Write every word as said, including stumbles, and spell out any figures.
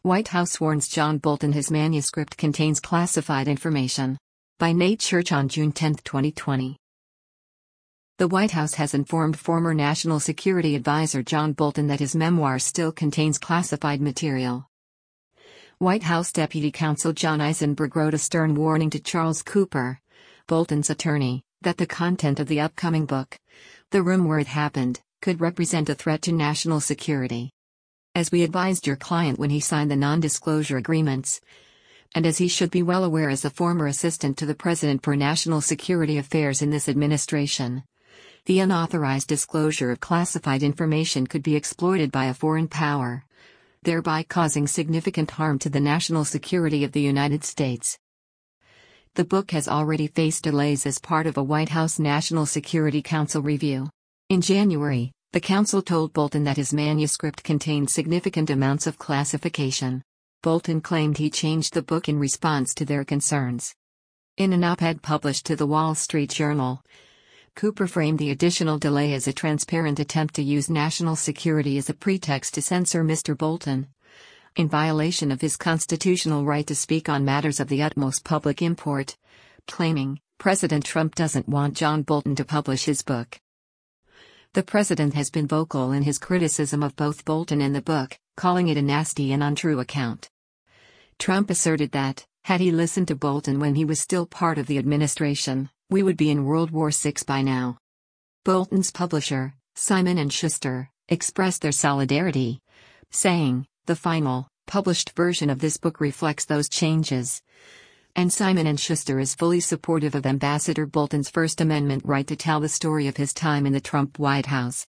White House warns John Bolton his manuscript contains classified information. By Nate Church on June tenth, twenty twenty. The White House has informed former National Security Advisor John Bolton that his memoir still contains classified material. White House Deputy Counsel John Eisenberg wrote a stern warning to Charles Cooper, Bolton's attorney, that the content of the upcoming book, The Room Where It Happened, could represent a threat to national security. As we advised your client when he signed the non-disclosure agreements, and as he should be well aware as a former assistant to the President for National Security Affairs in this administration, the unauthorized disclosure of classified information could be exploited by a foreign power, thereby causing significant harm to the national security of the United States. The book has already faced delays as part of a White House National Security Council review. In January, the Council told Bolton that his manuscript contained significant amounts of classification. Bolton claimed he changed the book in response to their concerns. In an op-ed published to the Wall Street Journal, Cooper framed the additional delay as a transparent attempt to use national security as a pretext to censor Mister Bolton, in violation of his constitutional right to speak on matters of the utmost public import, claiming, President Trump doesn't want John Bolton to publish his book. The president has been vocal in his criticism of both Bolton and the book, calling it a nasty and untrue account. Trump asserted that, had he listened to Bolton when he was still part of the administration, we would be in World War Six by now. Bolton's publisher, Simon and Schuster, expressed their solidarity, saying, the final, published version of this book reflects those changes. And Simon and Schuster is fully supportive of Ambassador Bolton's First Amendment right to tell the story of his time in the Trump White House.